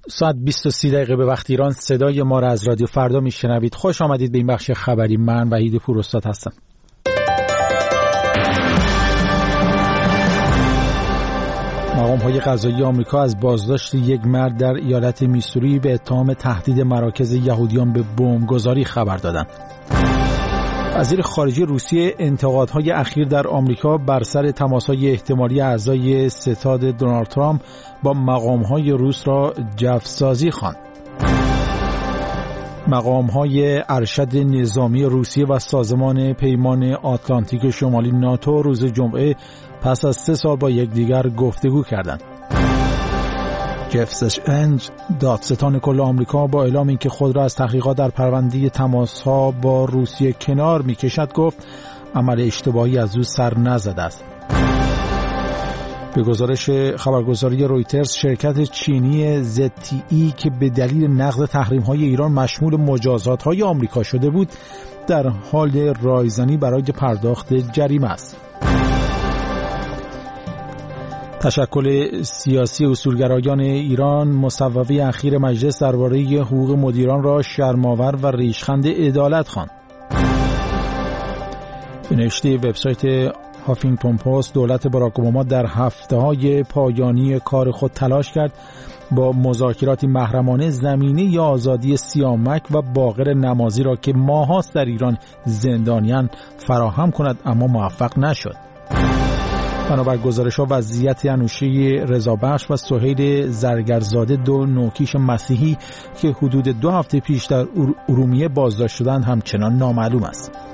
ساعت 20:30 به وقت ایران صدای ما را از رادیو فردا میشنوید. خوش آمدید به این بخش خبری. من وحید پوراستاد هستم. مقام‌های قضایی آمریکا از بازداشت یک مرد در ایالت میسوری به اتهام تهدید مراکز یهودیان به بمبگذاری خبر دادند. وزیر خارجه روسیه انتقادهای اخیر در آمریکا بر سر تماس‌های احتمالی اعضای ستاد دونالد ترامپ با مقام‌های روس را جفسازی خواند. مقام‌های ارشد نظامی روسیه و سازمان پیمان آتلانتیک شمالی ناتو روز جمعه پس از 3 سال با یکدیگر گفتگو کردند. جف سشنج دادستان کل آمریکا با اعلام اینکه خود را از تحقیقات در پرونده تماس‌ها با روسیه کنار می‌کشد گفت عمل اشتباهی از او سر نزده است. به گزارش خبرگزاری رویترز، شرکت چینی ZTE که به دلیل نقض تحریم‌های ایران مشمول مجازات‌های آمریکا شده بود در حال رایزنی برای پرداخت جریمه است. تشکل سیاسی اصولگرایان ایران مصوبه اخیر مجلس درباره حقوق مدیران را شرم‌آور و ریشخند عدالت خواند. به نوشته وبسایت هافینگتون پست، دولت باراک اوباما در هفته‌های پایانی کار خود تلاش کرد با مذاکراتی محرمانه زمینه آزادی سیامک و باقر نمازی را که ماهاست در ایران زندانیان فراهم کند، اما موفق نشد. بنابر گزارش‌ها وضعیت انوشه رضابخش و سهیل زرگرزاده، 2 نوکیش مسیحی که حدود 2 هفته پیش در ارومیه بازداشت شدند، همچنان نامعلوم است.